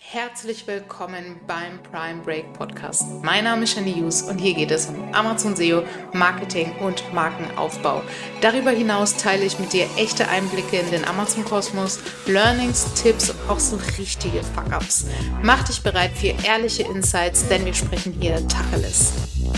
Herzlich willkommen beim Prime Break Podcast. Mein Name ist Shani Hughes und hier geht es um Amazon SEO, Marketing und Markenaufbau. Darüber hinaus teile ich mit dir echte Einblicke in den Amazon-Kosmos, Learnings, Tipps und auch so richtige Fuck-Ups. Mach dich bereit für ehrliche Insights, denn wir sprechen hier Tacheles.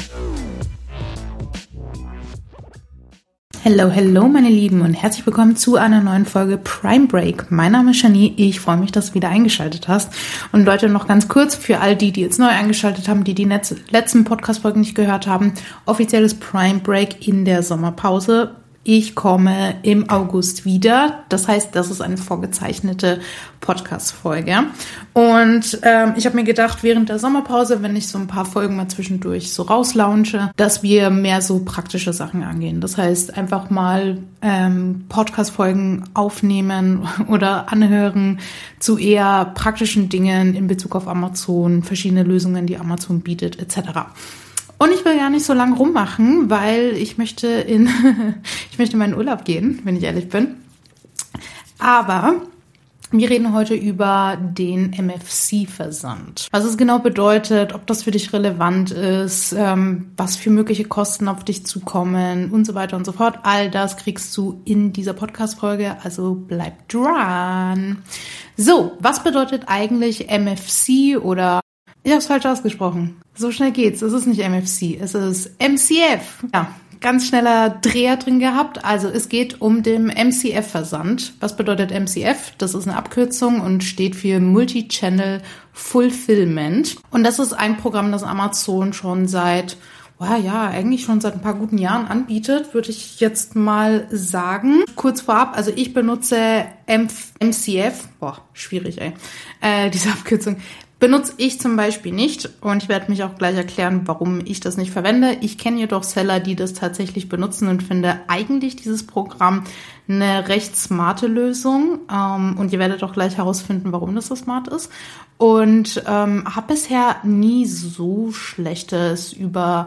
Hello meine Lieben und herzlich willkommen zu einer neuen Folge Prime Break. Mein Name ist Shani, ich freue mich, dass du wieder eingeschaltet hast. Und Leute, noch ganz kurz für all die jetzt neu eingeschaltet haben, die letzten Podcast-Folgen nicht gehört haben, offizielles Prime Break in der Sommerpause. Ich komme im August wieder. Das heißt, das ist eine vorgezeichnete Podcast-Folge. Und ich habe mir gedacht, während der Sommerpause, wenn ich so ein paar Folgen mal zwischendurch so rauslaunche, dass wir mehr so praktische Sachen angehen. Das heißt, einfach mal Podcast-Folgen aufnehmen oder anhören zu eher praktischen Dingen in Bezug auf Amazon, verschiedene Lösungen, die Amazon bietet, etc. Und ich will gar nicht so lange rummachen, weil ich möchte in meinen Urlaub gehen, wenn ich ehrlich bin. Aber wir reden heute über den MFC-Versand. Was es genau bedeutet, ob das für dich relevant ist, was für mögliche Kosten auf dich zukommen und so weiter und so fort. All das kriegst du in dieser Podcast-Folge, also bleib dran. So, was bedeutet eigentlich MFC oder... Ich habe es falsch ausgesprochen. So schnell geht's. Es ist nicht MFC, es ist MCF. Ja, ganz schneller Dreher drin gehabt. Also es geht um den MCF-Versand. Was bedeutet MCF? Das ist eine Abkürzung und steht für Multi-Channel Fulfillment. Und das ist ein Programm, das Amazon schon seit ein paar guten Jahren anbietet, würde ich jetzt mal sagen. Kurz vorab, also ich benutze MCF, diese Abkürzung, benutze ich zum Beispiel nicht und ich werde mich auch gleich erklären, warum ich das nicht verwende. Ich kenne jedoch Seller, die das tatsächlich benutzen und finde eigentlich dieses Programm eine recht smarte Lösung und ihr werdet auch gleich herausfinden, warum das so smart ist. Und habe bisher nie so Schlechtes über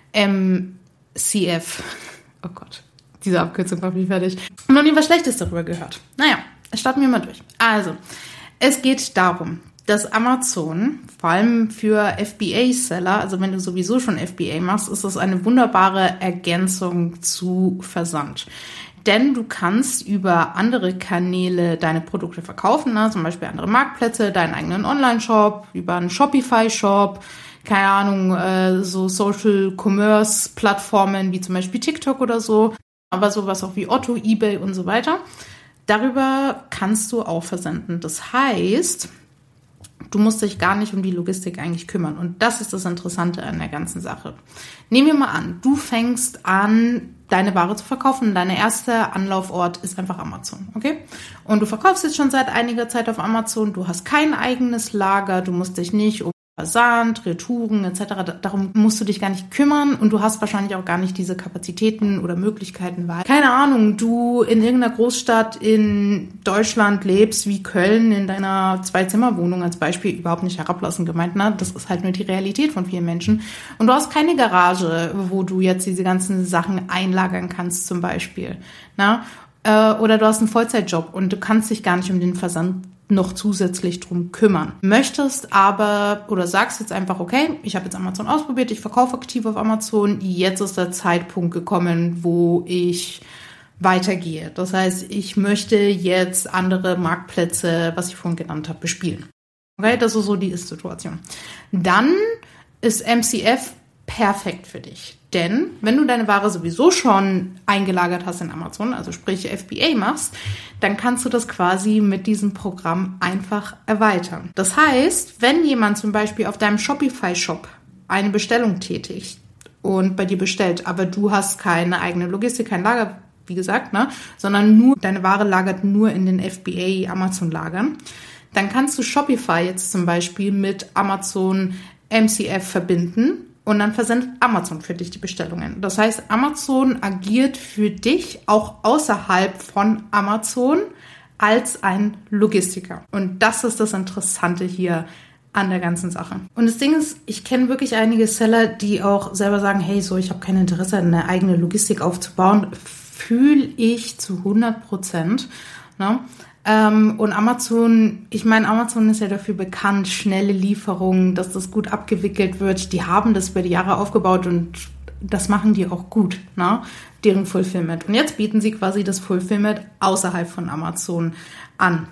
MCF, oh Gott, diese Abkürzung macht mich fertig, noch nie was Schlechtes darüber gehört. Naja, starten wir mal durch. Also, es geht darum, dass Amazon, vor allem für FBA-Seller, also wenn du sowieso schon FBA machst, ist das eine wunderbare Ergänzung zu Versand. Denn du kannst über andere Kanäle deine Produkte verkaufen, ne? Zum Beispiel andere Marktplätze, deinen eigenen Online-Shop, über einen Shopify-Shop, keine Ahnung, so Social-Commerce-Plattformen wie zum Beispiel TikTok oder so, aber sowas auch wie Otto, eBay und so weiter. Darüber kannst du auch versenden. Das heißt, du musst dich gar nicht um die Logistik eigentlich kümmern. Und das ist das Interessante an der ganzen Sache. Nehmen wir mal an, du fängst an, deine Ware zu verkaufen. Dein erster Anlaufort ist einfach Amazon, okay? Und du verkaufst jetzt schon seit einiger Zeit auf Amazon. Du hast kein eigenes Lager. Du musst dich nicht um Versand, Retouren etc. Darum musst du dich gar nicht kümmern und du hast wahrscheinlich auch gar nicht diese Kapazitäten oder Möglichkeiten, weil, keine Ahnung, du in irgendeiner Großstadt in Deutschland lebst, wie Köln, in deiner Zwei-Zimmer-Wohnung als Beispiel, überhaupt nicht herablassen gemeint, ne? Das ist halt nur die Realität von vielen Menschen. Und du hast keine Garage, wo du jetzt diese ganzen Sachen einlagern kannst zum Beispiel, ne? Oder du hast einen Vollzeitjob und du kannst dich gar nicht um den Versand noch zusätzlich drum kümmern. Möchtest aber oder sagst jetzt einfach, okay, ich habe jetzt Amazon ausprobiert, ich verkaufe aktiv auf Amazon, jetzt ist der Zeitpunkt gekommen, wo ich weitergehe. Das heißt, ich möchte jetzt andere Marktplätze, was ich vorhin genannt habe, bespielen. Okay, das ist so die Ist-Situation. Dann ist MCF perfekt für dich. Denn wenn du deine Ware sowieso schon eingelagert hast in Amazon, also sprich FBA machst, dann kannst du das quasi mit diesem Programm einfach erweitern. Das heißt, wenn jemand zum Beispiel auf deinem Shopify-Shop eine Bestellung tätigt und bei dir bestellt, aber du hast keine eigene Logistik, kein Lager, wie gesagt, ne, sondern nur deine Ware lagert nur in den FBA Amazon-Lagern, dann kannst du Shopify jetzt zum Beispiel mit Amazon MCF verbinden. Und dann versendet Amazon für dich die Bestellungen. Das heißt, Amazon agiert für dich auch außerhalb von Amazon als ein Logistiker. Und das ist das Interessante hier an der ganzen Sache. Und das Ding ist, ich kenne wirklich einige Seller, die auch selber sagen, hey, so, ich habe kein Interesse, eine eigene Logistik aufzubauen. Fühle ich zu 100%. Ne? Und Amazon ist ja dafür bekannt, schnelle Lieferungen, dass das gut abgewickelt wird. Die haben das über die Jahre aufgebaut und das machen die auch gut, ne? Deren Fulfillment. Und jetzt bieten sie quasi das Fulfillment außerhalb von Amazon an.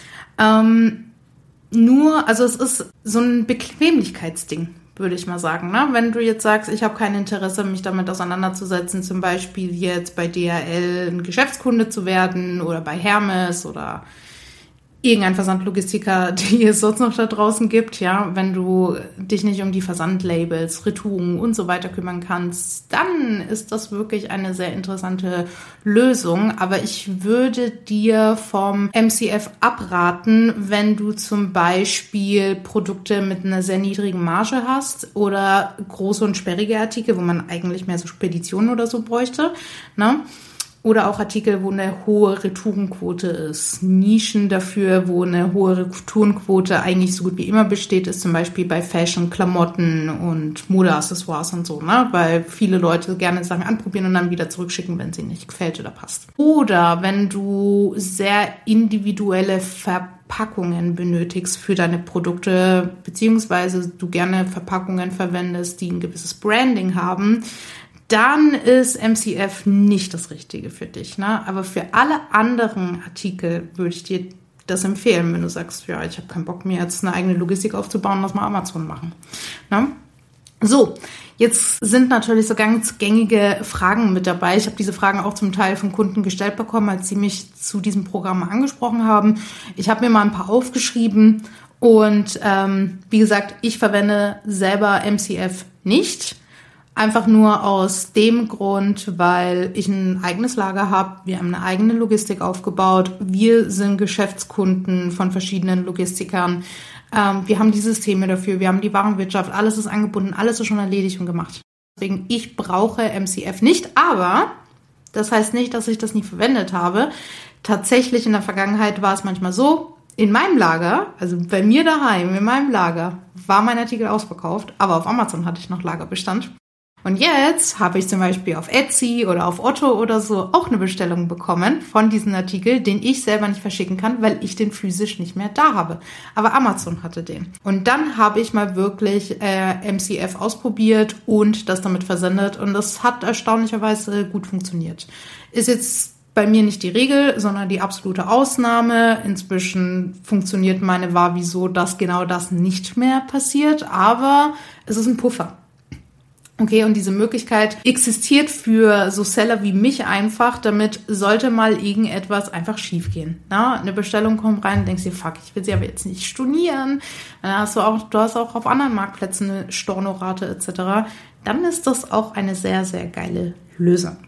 Es ist so ein Bequemlichkeitsding, würde ich mal sagen. Ne? Wenn du jetzt sagst, ich habe kein Interesse, mich damit auseinanderzusetzen, zum Beispiel jetzt bei DHL ein Geschäftskunde zu werden oder bei Hermes oder irgendein Versandlogistiker, die es sonst noch da draußen gibt, ja, wenn du dich nicht um die Versandlabels, Retouren und so weiter kümmern kannst, dann ist das wirklich eine sehr interessante Lösung. Aber ich würde dir vom MCF abraten, wenn du zum Beispiel Produkte mit einer sehr niedrigen Marge hast oder große und sperrige Artikel, wo man eigentlich mehr so Speditionen oder so bräuchte, ne? Oder auch Artikel, wo eine hohe Retourenquote ist. Nischen dafür, wo eine hohe Retourenquote eigentlich so gut wie immer besteht, ist zum Beispiel bei Fashion, Klamotten und Modeaccessoires und so, ne? Weil viele Leute gerne Sachen anprobieren und dann wieder zurückschicken, wenn sie nicht gefällt oder passt. Oder wenn du sehr individuelle Verpackungen benötigst für deine Produkte, beziehungsweise du gerne Verpackungen verwendest, die ein gewisses Branding haben, dann ist MCF nicht das Richtige für dich, ne? Aber für alle anderen Artikel würde ich dir das empfehlen, wenn du sagst, ja, ich habe keinen Bock, mir jetzt eine eigene Logistik aufzubauen, lass mal Amazon machen, ne? So, jetzt sind natürlich so ganz gängige Fragen mit dabei. Ich habe diese Fragen auch zum Teil von Kunden gestellt bekommen, als sie mich zu diesem Programm angesprochen haben. Ich habe mir mal ein paar aufgeschrieben und wie gesagt, ich verwende selber MCF nicht. Einfach nur aus dem Grund, weil ich ein eigenes Lager habe. Wir haben eine eigene Logistik aufgebaut. Wir sind Geschäftskunden von verschiedenen Logistikern. Wir haben die Systeme dafür. Wir haben die Warenwirtschaft. Alles ist angebunden. Alles ist schon erledigt und gemacht. Deswegen, ich brauche MCF nicht. Aber das heißt nicht, dass ich das nie verwendet habe. Tatsächlich in der Vergangenheit war es manchmal so, in meinem Lager, also bei mir daheim, in meinem Lager, war mein Artikel ausverkauft. Aber auf Amazon hatte ich noch Lagerbestand. Und jetzt habe ich zum Beispiel auf Etsy oder auf Otto oder so auch eine Bestellung bekommen von diesem Artikel, den ich selber nicht verschicken kann, weil ich den physisch nicht mehr da habe. Aber Amazon hatte den. Und dann habe ich mal wirklich MCF ausprobiert und das damit versendet. Und das hat erstaunlicherweise gut funktioniert. Ist jetzt bei mir nicht die Regel, sondern die absolute Ausnahme. Inzwischen funktioniert meine Wavi so, dass genau das nicht mehr passiert. Aber es ist ein Puffer. Okay, und diese Möglichkeit existiert für so Seller wie mich einfach, damit sollte mal irgendetwas einfach schief gehen. Na, eine Bestellung kommt rein, denkst dir, fuck, ich will sie aber jetzt nicht stornieren. Dann hast du hast auch auf anderen Marktplätzen eine Stornorate etc. Dann ist das auch eine sehr, sehr geile Lösung.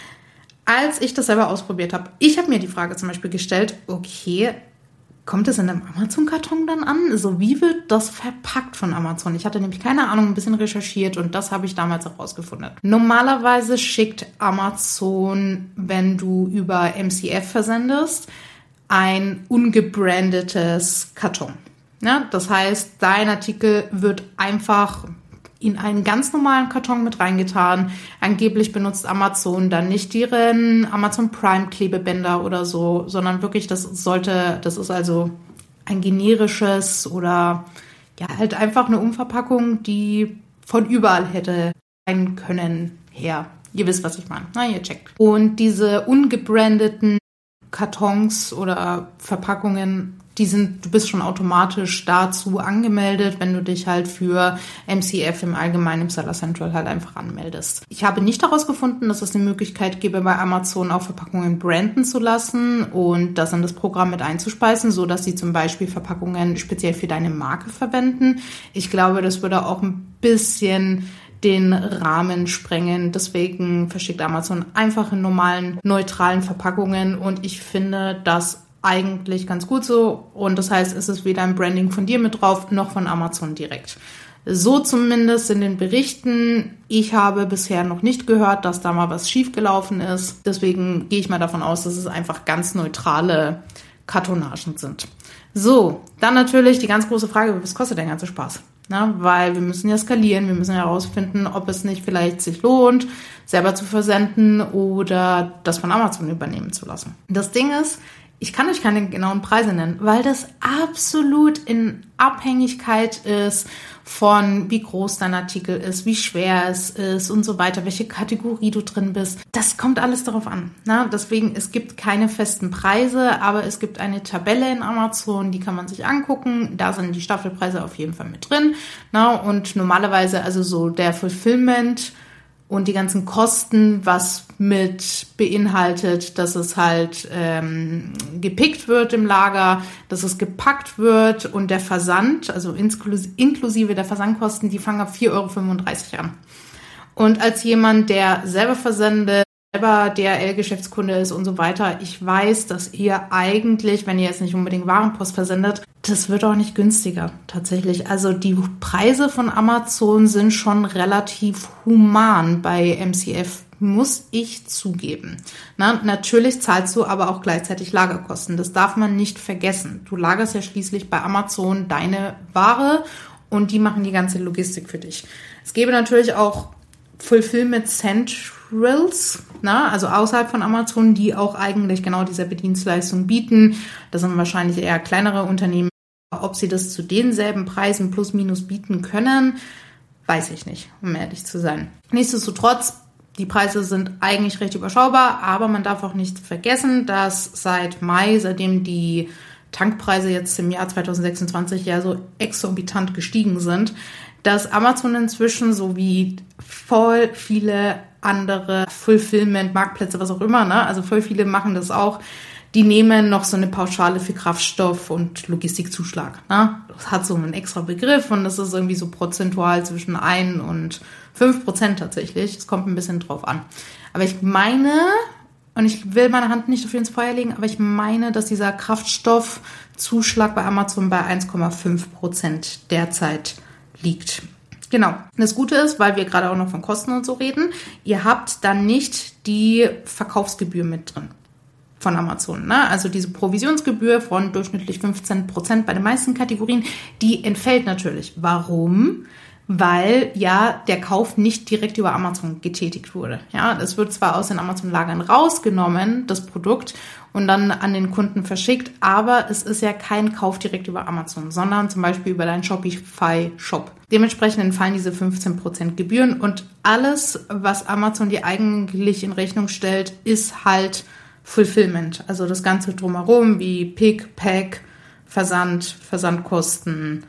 Als ich das selber ausprobiert habe, ich habe mir die Frage zum Beispiel gestellt, okay, kommt es in einem Amazon-Karton dann an? So, wie wird das verpackt von Amazon? Ich hatte nämlich keine Ahnung, ein bisschen recherchiert und das habe ich damals auch rausgefunden. Normalerweise schickt Amazon, wenn du über MCF versendest, ein ungebrandetes Karton. Ja, das heißt, dein Artikel wird einfach in einen ganz normalen Karton mit reingetan. Angeblich benutzt Amazon dann nicht deren Amazon Prime Klebebänder oder so, sondern wirklich, das ist also ein generisches oder ja, halt einfach eine Umverpackung, die von überall hätte sein können her. Ihr wisst, was ich meine. Na, ihr checkt. Und diese ungebrandeten Kartons oder Verpackungen, du bist schon automatisch dazu angemeldet, wenn du dich halt für MCF im Allgemeinen im Seller Central halt einfach anmeldest. Ich habe nicht herausgefunden, dass es eine Möglichkeit gäbe, bei Amazon auch Verpackungen branden zu lassen und das in das Programm mit einzuspeisen, so dass sie zum Beispiel Verpackungen speziell für deine Marke verwenden. Ich glaube, das würde auch ein bisschen den Rahmen sprengen. Deswegen verschickt Amazon einfach in normalen, neutralen Verpackungen und ich finde das eigentlich ganz gut so. Und das heißt, es ist weder ein Branding von dir mit drauf, noch von Amazon direkt. So zumindest in den Berichten. Ich habe bisher noch nicht gehört, dass da mal was schiefgelaufen ist. Deswegen gehe ich mal davon aus, dass es einfach ganz neutrale Kartonagen sind. So, dann natürlich die ganz große Frage, was kostet der ganze Spaß? Na, weil wir müssen ja skalieren, wir müssen ja herausfinden, ob es nicht vielleicht sich lohnt, selber zu versenden oder das von Amazon übernehmen zu lassen. Das Ding ist, Ich kann euch keine genauen Preise nennen, weil das absolut in Abhängigkeit ist von wie groß dein Artikel ist, wie schwer es ist und so weiter, welche Kategorie du drin bist. Das kommt alles darauf an. Ne? Deswegen, es gibt keine festen Preise, aber es gibt eine Tabelle in Amazon, die kann man sich angucken. Da sind die Staffelpreise auf jeden Fall mit drin. Ne? Und normalerweise, also so der Fulfillment und die ganzen Kosten, was mit beinhaltet, dass es halt gepickt wird im Lager, dass es gepackt wird und der Versand, also inklusive der Versandkosten, die fangen ab 4,35 € an. Und als jemand, der selber versendet, selber DHL-Geschäftskunde ist und so weiter, ich weiß, dass ihr eigentlich, wenn ihr jetzt nicht unbedingt Warenpost versendet, das wird auch nicht günstiger, tatsächlich. Also die Preise von Amazon sind schon relativ human bei MCF, muss ich zugeben. Na, natürlich zahlst du aber auch gleichzeitig Lagerkosten. Das darf man nicht vergessen. Du lagerst ja schließlich bei Amazon deine Ware und die machen die ganze Logistik für dich. Es gäbe natürlich auch Fulfillment Centrals, also außerhalb von Amazon, die auch eigentlich genau diese Bedienstleistung bieten. Das sind wahrscheinlich eher kleinere Unternehmen. Ob sie das zu denselben Preisen plus minus bieten können, weiß ich nicht, um ehrlich zu sein. Nichtsdestotrotz, die Preise sind eigentlich recht überschaubar, aber man darf auch nicht vergessen, dass seit Mai, seitdem die Tankpreise jetzt im Jahr 2026 ja so exorbitant gestiegen sind, dass Amazon inzwischen sowie voll viele andere Fulfillment-Marktplätze, was auch immer, also voll viele machen das auch, die nehmen noch so eine Pauschale für Kraftstoff und Logistikzuschlag. Das hat so einen extra Begriff und das ist irgendwie so prozentual zwischen 1 und 5% tatsächlich. Es kommt ein bisschen drauf an. Aber ich meine, und ich will meine Hand nicht dafür ins Feuer legen, aber ich meine, dass dieser Kraftstoffzuschlag bei Amazon bei 1,5% derzeit liegt. Genau. Das Gute ist, weil wir gerade auch noch von Kosten und so reden, ihr habt dann nicht die Verkaufsgebühr mit drin von Amazon. Also diese Provisionsgebühr von durchschnittlich 15% bei den meisten Kategorien, die entfällt natürlich. Warum? Weil ja der Kauf nicht direkt über Amazon getätigt wurde. Ja, es wird zwar aus den Amazon-Lagern rausgenommen, das Produkt, und dann an den Kunden verschickt, aber es ist ja kein Kauf direkt über Amazon, sondern zum Beispiel über deinen Shopify-Shop. Dementsprechend entfallen diese 15% Gebühren und alles, was Amazon dir eigentlich in Rechnung stellt, ist halt Fulfillment. Also das Ganze drumherum wie Pick, Pack, Versand, Versandkosten,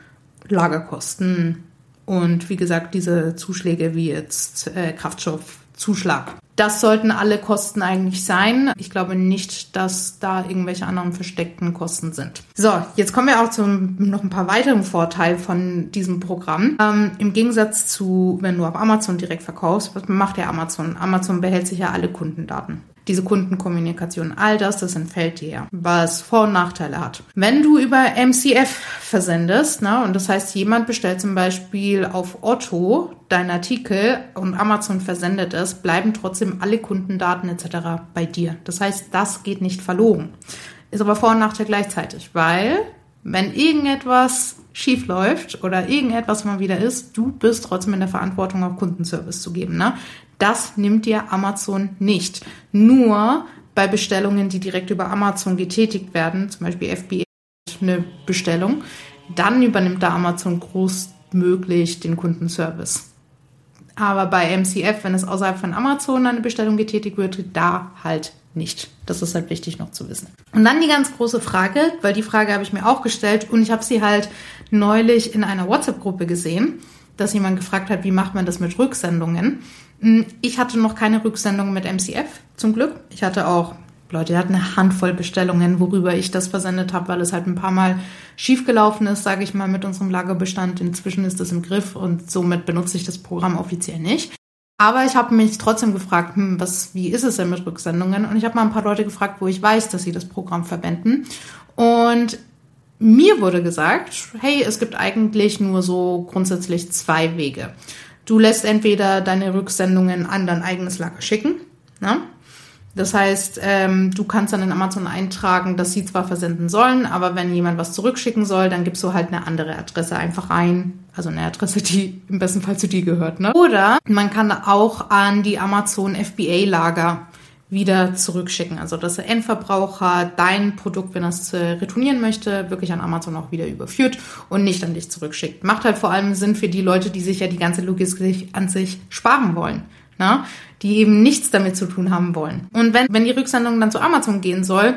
Lagerkosten und wie gesagt diese Zuschläge wie jetzt Kraftstoffzuschlag. Das sollten alle Kosten eigentlich sein. Ich glaube nicht, dass da irgendwelche anderen versteckten Kosten sind. So, jetzt kommen wir auch zu noch ein paar weiteren Vorteilen von diesem Programm. Im Gegensatz zu, wenn du auf Amazon direkt verkaufst, was macht ja Amazon? Amazon behält sich ja alle Kundendaten. Diese Kundenkommunikation, all das entfällt dir ja, was Vor- und Nachteile hat. Wenn du über MCF versendest, und das heißt, jemand bestellt zum Beispiel auf Otto deinen Artikel und Amazon versendet es, bleiben trotzdem alle Kundendaten etc. bei dir. Das heißt, das geht nicht verloren. Ist aber Vor- und Nachteil gleichzeitig, weil wenn irgendetwas schief läuft oder irgendetwas mal wieder ist, du bist trotzdem in der Verantwortung, auch Kundenservice zu geben. Das nimmt dir Amazon nicht. Nur bei Bestellungen, die direkt über Amazon getätigt werden, zum Beispiel FBA eine Bestellung, dann übernimmt da Amazon großmöglich den Kundenservice. Aber bei MCF, wenn es außerhalb von Amazon eine Bestellung getätigt wird, da halt nicht. Das ist halt wichtig noch zu wissen. Und dann die ganz große Frage, weil die Frage habe ich mir auch gestellt und ich habe sie halt neulich in einer WhatsApp-Gruppe gesehen, dass jemand gefragt hat, wie macht man das mit Rücksendungen? Ich hatte noch keine Rücksendungen mit MCF, zum Glück. Ich hatte auch Leute, die hatten eine Handvoll Bestellungen, worüber ich das versendet habe, weil es halt ein paar Mal schiefgelaufen ist, sage ich mal, mit unserem Lagerbestand. Inzwischen ist das im Griff und somit benutze ich das Programm offiziell nicht. Aber ich habe mich trotzdem gefragt, wie ist es denn mit Rücksendungen? Und ich habe mal ein paar Leute gefragt, wo ich weiß, dass sie das Programm verwenden. Und mir wurde gesagt, hey, es gibt eigentlich nur so grundsätzlich 2 Wege. Du lässt entweder deine Rücksendungen an dein eigenes Lager schicken. Das heißt, du kannst dann in Amazon eintragen, dass sie zwar versenden sollen, aber wenn jemand was zurückschicken soll, dann gibst du halt eine andere Adresse einfach rein. Also eine Adresse, die im besten Fall zu dir gehört. Oder man kann auch an die Amazon FBA-Lager wieder zurückschicken. Also dass der Endverbraucher dein Produkt, wenn er es retournieren möchte, wirklich an Amazon auch wieder überführt und nicht an dich zurückschickt. Macht halt vor allem Sinn für die Leute, die sich ja die ganze Logistik an sich sparen wollen. Na? Die eben nichts damit zu tun haben wollen. Und wenn die Rücksendung dann zu Amazon gehen soll,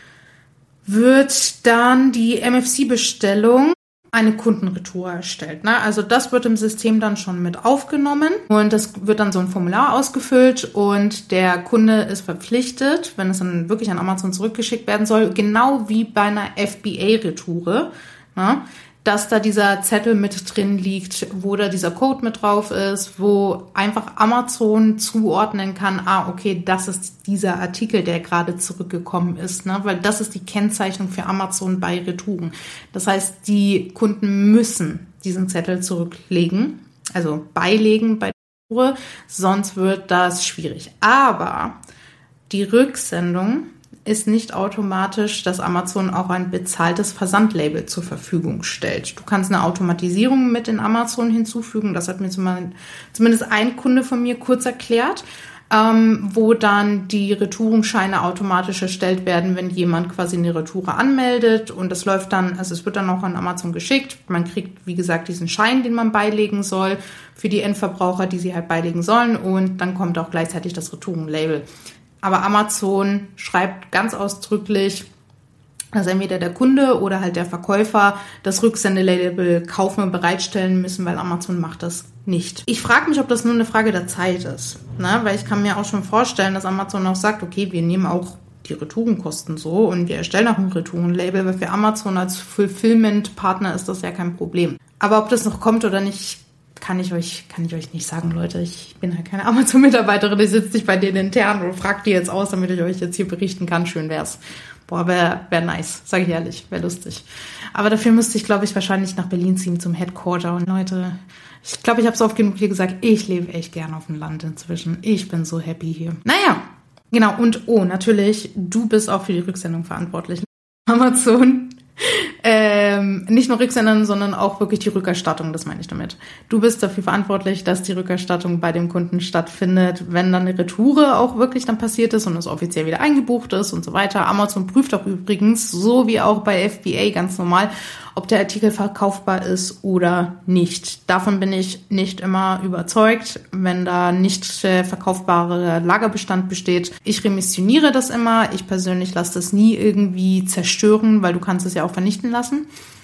wird dann die MFC-Bestellung eine Kundenretour erstellt. Ne? Also das wird im System dann schon mit aufgenommen und das wird dann so ein Formular ausgefüllt und der Kunde ist verpflichtet, wenn es dann wirklich an Amazon zurückgeschickt werden soll, genau wie bei einer FBA-Retoure, ne? Dass da dieser Zettel mit drin liegt, wo da dieser Code mit drauf ist, wo einfach Amazon zuordnen kann, okay, das ist dieser Artikel, der gerade zurückgekommen ist, ne? Weil das ist die Kennzeichnung für Amazon bei Retouren. Das heißt, die Kunden müssen diesen Zettel zurücklegen, also beilegen bei der Retour, sonst wird das schwierig. Aber die Rücksendung ist nicht automatisch, dass Amazon auch ein bezahltes Versandlabel zur Verfügung stellt. Du kannst eine Automatisierung mit in Amazon hinzufügen. Das hat mir zumindest ein Kunde von mir kurz erklärt, wo dann die Retourenscheine automatisch erstellt werden, wenn jemand quasi eine Retoure anmeldet. Und das läuft dann, also es wird dann auch an Amazon geschickt. Man kriegt, wie gesagt, diesen Schein, den man beilegen soll für die Endverbraucher, die sie halt beilegen sollen. Und dann kommt auch gleichzeitig das Retourenlabel. Aber Amazon schreibt ganz ausdrücklich, dass entweder der Kunde oder halt der Verkäufer das Rücksendelabel kaufen und bereitstellen müssen, weil Amazon macht das nicht. Ich frage mich, ob das nur eine Frage der Zeit ist, ne? Weil ich kann mir auch schon vorstellen, dass Amazon auch sagt, okay, wir nehmen auch die Retourenkosten so und wir erstellen auch ein Retourenlabel, weil für Amazon als Fulfillment-Partner ist das ja kein Problem. Aber ob das noch kommt oder nicht, kann ich euch nicht sagen, Leute. Ich bin halt keine Amazon-Mitarbeiterin, ich sitze nicht bei denen intern und frage die jetzt aus, damit ich euch jetzt hier berichten kann. Schön wär's. Boah, wär nice, sage ich ehrlich, wäre lustig. Aber dafür müsste ich, glaube ich, wahrscheinlich nach Berlin ziehen zum Headquarter. Und Leute, ich glaube, ich habe es oft genug hier gesagt, ich lebe echt gern auf dem Land inzwischen. Ich bin so happy hier. Naja, genau. Und natürlich, du bist auch für die Rücksendung verantwortlich. Amazon nicht nur Rücksendern, sondern auch wirklich die Rückerstattung, das meine ich damit. Du bist dafür verantwortlich, dass die Rückerstattung bei dem Kunden stattfindet, wenn dann eine Retoure auch wirklich dann passiert ist und es offiziell wieder eingebucht ist und so weiter. Amazon prüft auch übrigens, so wie auch bei FBA ganz normal, ob der Artikel verkaufbar ist oder nicht. Davon bin ich nicht immer überzeugt, wenn da nicht verkaufbarer Lagerbestand besteht. Ich remissioniere das immer. Ich persönlich lasse das nie irgendwie zerstören, weil du kannst es ja auch vernichten lassen.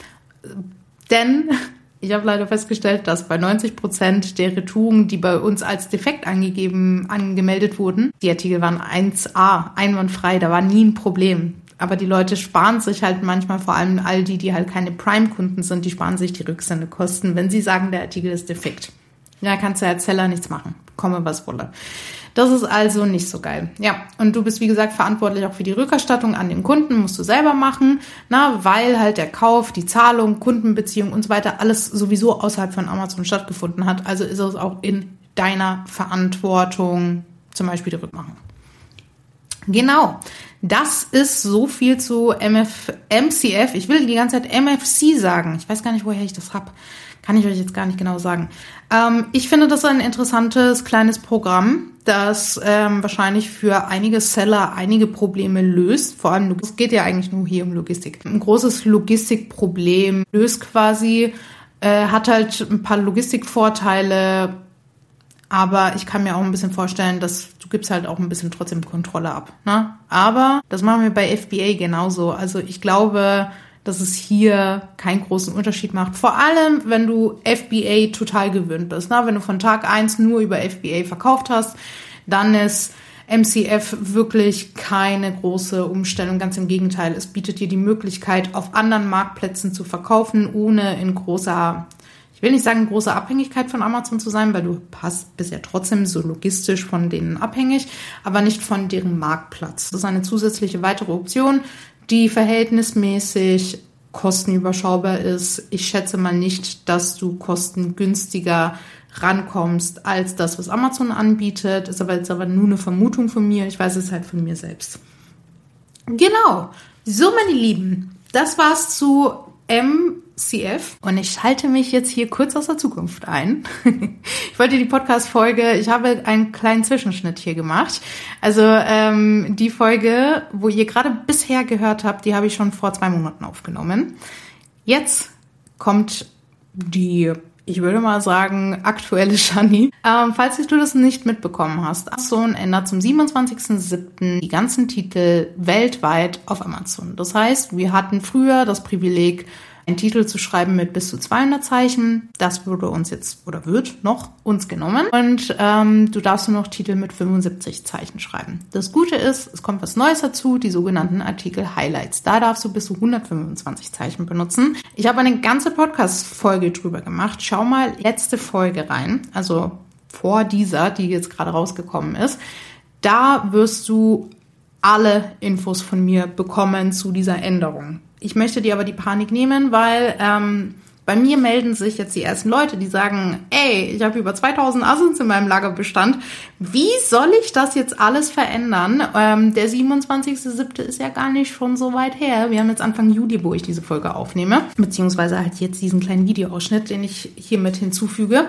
Denn ich habe leider festgestellt, dass bei 90% der Retouren, die bei uns als defekt angemeldet wurden, die Artikel waren 1A, einwandfrei, da war nie ein Problem. Aber die Leute sparen sich halt manchmal, vor allem all die halt keine Prime-Kunden sind, die sparen sich die Rücksendekosten, wenn sie sagen, der Artikel ist defekt. Ja, kannst du als Seller nichts machen. Komme, was wolle. Das ist also nicht so geil. Ja, und du bist, wie gesagt, verantwortlich auch für die Rückerstattung an den Kunden, musst du selber machen, weil halt der Kauf, die Zahlung, Kundenbeziehung und so weiter alles sowieso außerhalb von Amazon stattgefunden hat. Also ist es auch in deiner Verantwortung, zum Beispiel die Rückmachung. Genau, das ist so viel zu MCF. Ich will die ganze Zeit MFC sagen. Ich weiß gar nicht, woher ich das hab. Kann ich euch jetzt gar nicht genau sagen. Ich finde das ein interessantes kleines Programm, das wahrscheinlich für einige Seller einige Probleme löst. Vor allem, es geht ja eigentlich nur hier um Logistik. Ein großes Logistikproblem löst quasi, hat halt ein paar Logistikvorteile, aber ich kann mir auch ein bisschen vorstellen, dass du gibst halt auch ein bisschen trotzdem Kontrolle ab, ne? Aber das machen wir bei FBA genauso. Also ich glaube, dass es hier keinen großen Unterschied macht. Vor allem, wenn du FBA total gewöhnt bist, ne? Wenn du von Tag 1 nur über FBA verkauft hast, dann ist MCF wirklich keine große Umstellung. Ganz im Gegenteil, es bietet dir die Möglichkeit, auf anderen Marktplätzen zu verkaufen, ohne in großer, ich will nicht sagen große Abhängigkeit von Amazon zu sein, weil du bist ja trotzdem so logistisch von denen abhängig, aber nicht von deren Marktplatz. Das ist eine zusätzliche weitere Option, die verhältnismäßig kostenüberschaubar ist. Ich schätze mal nicht, dass du kostengünstiger rankommst als das, was Amazon anbietet. Ist aber jetzt nur eine Vermutung von mir. Ich weiß es halt von mir selbst. Genau. So, meine Lieben, das war's zu CF und ich schalte mich jetzt hier kurz aus der Zukunft ein. Ich wollte die Podcast-Folge, ich habe einen kleinen Zwischenschnitt hier gemacht. Also die Folge, wo ihr gerade bisher gehört habt, die habe ich schon vor 2 Monaten aufgenommen. Jetzt kommt die, ich würde mal sagen, aktuelle Shani. Falls du das nicht mitbekommen hast, Amazon ändert zum 27.07. die ganzen Titel weltweit auf Amazon. Das heißt, wir hatten früher das Privileg, einen Titel zu schreiben mit bis zu 200 Zeichen. Das wurde uns jetzt oder wird noch uns genommen. Und du darfst nur noch Titel mit 75 Zeichen schreiben. Das Gute ist, es kommt was Neues dazu, die sogenannten Artikel-Highlights. Da darfst du bis zu 125 Zeichen benutzen. Ich habe eine ganze Podcast-Folge drüber gemacht. Schau mal letzte Folge rein, also vor dieser, die jetzt gerade rausgekommen ist. Da wirst du alle Infos von mir bekommen zu dieser Änderung. Ich möchte dir aber die Panik nehmen, weil bei mir melden sich jetzt die ersten Leute, die sagen, ey, ich habe über 2000 Asins in meinem Lagerbestand. Wie soll ich das jetzt alles verändern? Der 27.07. ist ja gar nicht schon so weit her. Wir haben jetzt Anfang Juli, wo ich diese Folge aufnehme. Beziehungsweise halt jetzt diesen kleinen Videoausschnitt, den ich hier mit hinzufüge.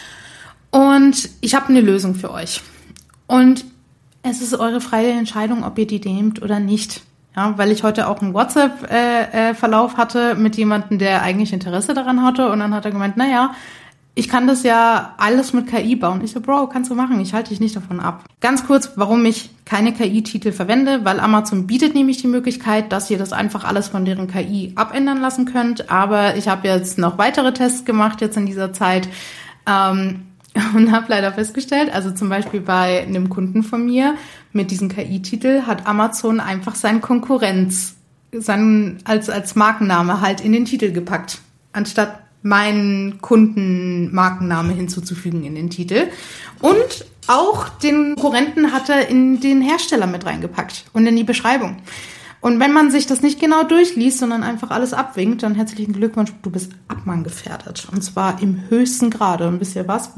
Und ich habe eine Lösung für euch. Und es ist eure freie Entscheidung, ob ihr die nehmt oder nicht. Ja, weil ich heute auch einen WhatsApp-Verlauf hatte mit jemandem, der eigentlich Interesse daran hatte. Und dann hat er gemeint, naja, ich kann das ja alles mit KI bauen. Ich so, Bro, kannst du machen. Ich halte dich nicht davon ab. Ganz kurz, warum ich keine KI-Titel verwende. Weil Amazon bietet nämlich die Möglichkeit, dass ihr das einfach alles von deren KI abändern lassen könnt. Aber ich habe jetzt noch weitere Tests gemacht jetzt in dieser Zeit. Und habe leider festgestellt, also zum Beispiel bei einem Kunden von mir mit diesem KI-Titel hat Amazon einfach seinen Konkurrenz als Markenname halt in den Titel gepackt, anstatt meinen Kundenmarkenname hinzuzufügen in den Titel. Und auch den Konkurrenten hat er in den Hersteller mit reingepackt und in die Beschreibung. Und wenn man sich das nicht genau durchliest, sondern einfach alles abwinkt, dann herzlichen Glückwunsch, du bist abmahngefährdet. Und zwar im höchsten Grade. Und wisst ihr was?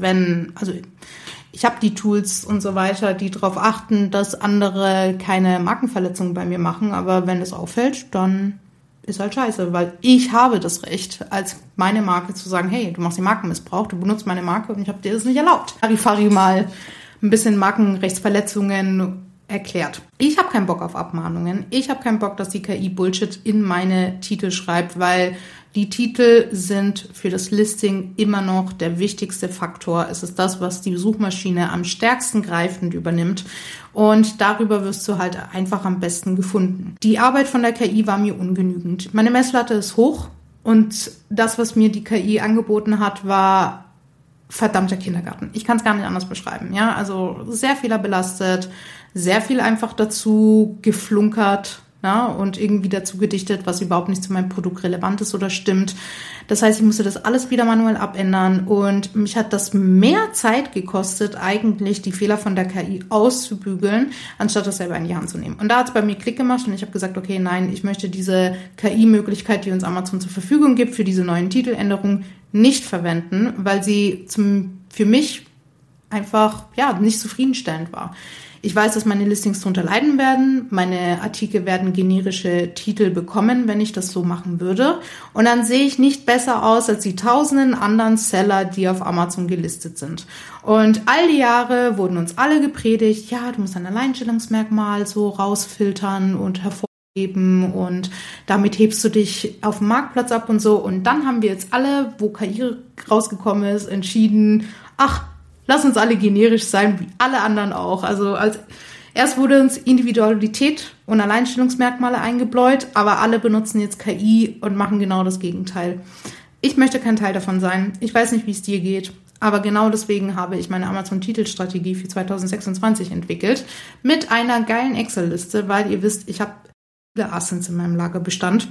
Ich habe die Tools und so weiter, die darauf achten, dass andere keine Markenverletzungen bei mir machen. Aber wenn es auffällt, dann ist halt scheiße. Weil ich habe das Recht, als meine Marke zu sagen, hey, du machst den Markenmissbrauch, du benutzt meine Marke und ich habe dir das nicht erlaubt. Larifari mal ein bisschen Markenrechtsverletzungen erklärt. Ich habe keinen Bock auf Abmahnungen. Ich habe keinen Bock, dass die KI Bullshit in meine Titel schreibt, weil die Titel sind für das Listing immer noch der wichtigste Faktor. Es ist das, was die Suchmaschine am stärksten greifend übernimmt. Und darüber wirst du halt einfach am besten gefunden. Die Arbeit von der KI war mir ungenügend. Meine Messlatte ist hoch und das, was mir die KI angeboten hat, war verdammter Kindergarten. Ich kann es gar nicht anders beschreiben. Ja, also sehr fehlerbelastet, sehr viel einfach dazu geflunkert, ja, und irgendwie dazu gedichtet, was überhaupt nicht zu meinem Produkt relevant ist oder stimmt. Das heißt, ich musste das alles wieder manuell abändern und mich hat das mehr Zeit gekostet, eigentlich die Fehler von der KI auszubügeln, anstatt das selber in die Hand zu nehmen. Und da hat es bei mir Klick gemacht und ich habe gesagt, okay, nein, ich möchte diese KI-Möglichkeit, die uns Amazon zur Verfügung gibt, für diese neuen Titeländerungen nicht verwenden, weil sie für mich einfach nicht zufriedenstellend war. Ich weiß, dass meine Listings darunter leiden werden. Meine Artikel werden generische Titel bekommen, wenn ich das so machen würde. Und dann sehe ich nicht besser aus als die tausenden anderen Seller, die auf Amazon gelistet sind. Und all die Jahre wurden uns alle gepredigt, ja, du musst ein Alleinstellungsmerkmal so rausfiltern und hervorheben und damit hebst du dich auf dem Marktplatz ab und so. Und dann haben wir jetzt alle, wo KI rausgekommen ist, entschieden, lass uns alle generisch sein, wie alle anderen auch. Also erst wurde uns Individualität und Alleinstellungsmerkmale eingebläut, aber alle benutzen jetzt KI und machen genau das Gegenteil. Ich möchte kein Teil davon sein. Ich weiß nicht, wie es dir geht, aber genau deswegen habe ich meine Amazon-Titelstrategie für 2026 entwickelt mit einer geilen Excel-Liste, weil ihr wisst, ich habe viele Asins in meinem Lagerbestand.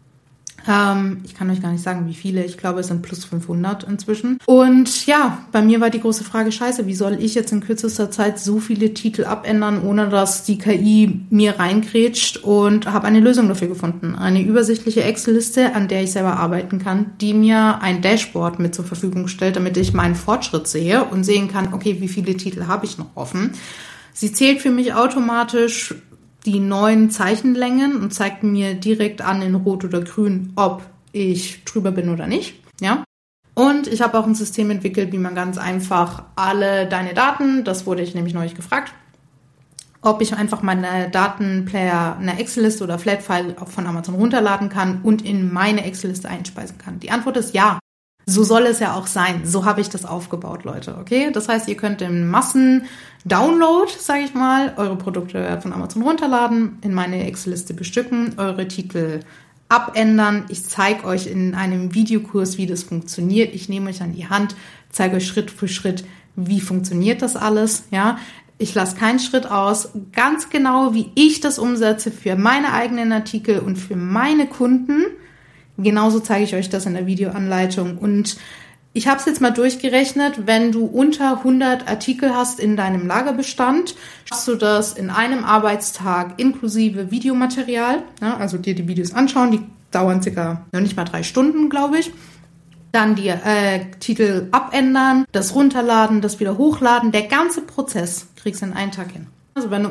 Ich kann euch gar nicht sagen, wie viele. Ich glaube, es sind plus 500 inzwischen. Und ja, bei mir war die große Frage, scheiße, wie soll ich jetzt in kürzester Zeit so viele Titel abändern, ohne dass die KI mir reingrätscht, und habe eine Lösung dafür gefunden. Eine übersichtliche Excel-Liste, an der ich selber arbeiten kann, die mir ein Dashboard mit zur Verfügung stellt, damit ich meinen Fortschritt sehe und sehen kann, okay, wie viele Titel habe ich noch offen. Sie zählt für mich automatisch die neuen Zeichenlängen und zeigt mir direkt an in Rot oder Grün, ob ich drüber bin oder nicht. Ja. Und ich habe auch ein System entwickelt, wie man ganz einfach alle deine Daten, das wurde ich nämlich neulich gefragt, ob ich einfach meine Datenplayer, eine Excel-Liste oder Flat-File von Amazon runterladen kann und in meine Excel-Liste einspeisen kann. Die Antwort ist ja. So soll es ja auch sein. So habe ich das aufgebaut, Leute. Okay? Das heißt, ihr könnt im Massen-Download, sage ich mal, eure Produkte von Amazon runterladen, in meine Excel-Liste bestücken, eure Titel abändern. Ich zeige euch in einem Videokurs, wie das funktioniert. Ich nehme euch an die Hand, zeige euch Schritt für Schritt, wie funktioniert das alles. Ja, ich lasse keinen Schritt aus. Ganz genau, wie ich das umsetze für meine eigenen Artikel und für meine Kunden. Genauso zeige ich euch das in der Videoanleitung. Und ich habe es jetzt mal durchgerechnet, wenn du unter 100 Artikel hast in deinem Lagerbestand, schaffst du das in einem Arbeitstag inklusive Videomaterial, ja, also dir die Videos anschauen, die dauern circa noch nicht mal 3 Stunden, glaube ich. Dann die Titel abändern, das runterladen, das wieder hochladen, der ganze Prozess kriegst du in einen Tag hin. Also wenn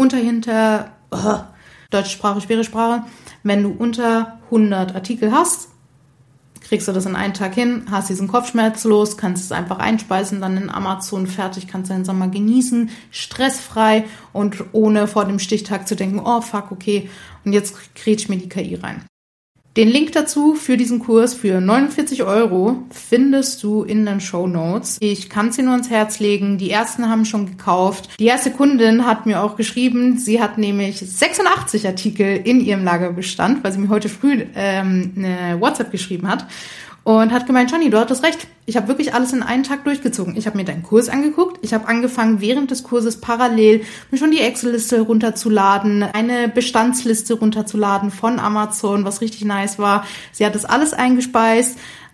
du deutsche Sprache, schwere Sprache, wenn du unter 100 Artikel hast, kriegst du das in einen Tag hin, hast diesen Kopfschmerz los, kannst es einfach einspeisen, dann in Amazon fertig, kannst deinen Sommer genießen, stressfrei und ohne vor dem Stichtag zu denken, oh fuck, okay, und jetzt grätscht mir die KI rein. Den Link dazu für diesen Kurs für 49 € findest du in den Shownotes. Ich kann es dir nur ans Herz legen. Die ersten haben schon gekauft. Die erste Kundin hat mir auch geschrieben, sie hat nämlich 86 Artikel in ihrem Lagerbestand, weil sie mir heute früh eine WhatsApp geschrieben hat. Und hat gemeint, Johnny, du hattest recht. Ich habe wirklich alles in einen Tag durchgezogen. Ich habe mir deinen Kurs angeguckt. Ich habe angefangen, während des Kurses parallel mir schon die Excel-Liste runterzuladen, eine Bestandsliste runterzuladen von Amazon, was richtig nice war. Sie hat das alles eingespeist.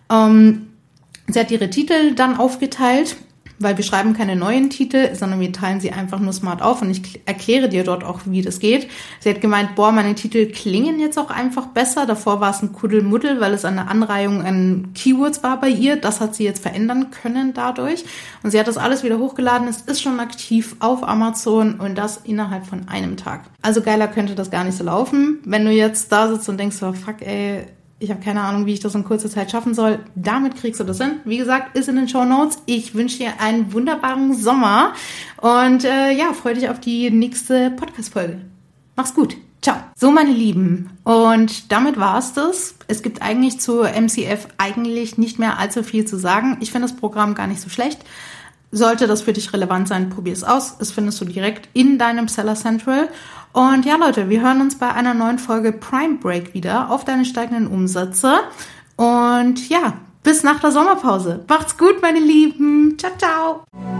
Sie hat ihre Titel dann aufgeteilt, weil wir schreiben keine neuen Titel, sondern wir teilen sie einfach nur smart auf und ich erkläre dir dort auch, wie das geht. Sie hat gemeint, meine Titel klingen jetzt auch einfach besser. Davor war es ein Kuddelmuddel, weil es eine Anreihung an Keywords war bei ihr. Das hat sie jetzt verändern können dadurch. Und sie hat das alles wieder hochgeladen. Es ist schon aktiv auf Amazon und das innerhalb von einem Tag. Also geiler könnte das gar nicht so laufen. Wenn du jetzt da sitzt und denkst, oh fuck ey, ich habe keine Ahnung, wie ich das in kurzer Zeit schaffen soll. Damit kriegst du das hin. Wie gesagt, ist in den Shownotes. Ich wünsche dir einen wunderbaren Sommer und freue dich auf die nächste Podcast-Folge. Mach's gut. Ciao. So, meine Lieben. Und damit war's das. Es gibt eigentlich zu MCF eigentlich nicht mehr allzu viel zu sagen. Ich finde das Programm gar nicht so schlecht. Sollte das für dich relevant sein, probier es aus. Das findest du direkt in deinem Seller Central. Und ja, Leute, wir hören uns bei einer neuen Folge Prime Break wieder auf deine steigenden Umsätze. Und ja, bis nach der Sommerpause. Macht's gut, meine Lieben. Ciao, ciao.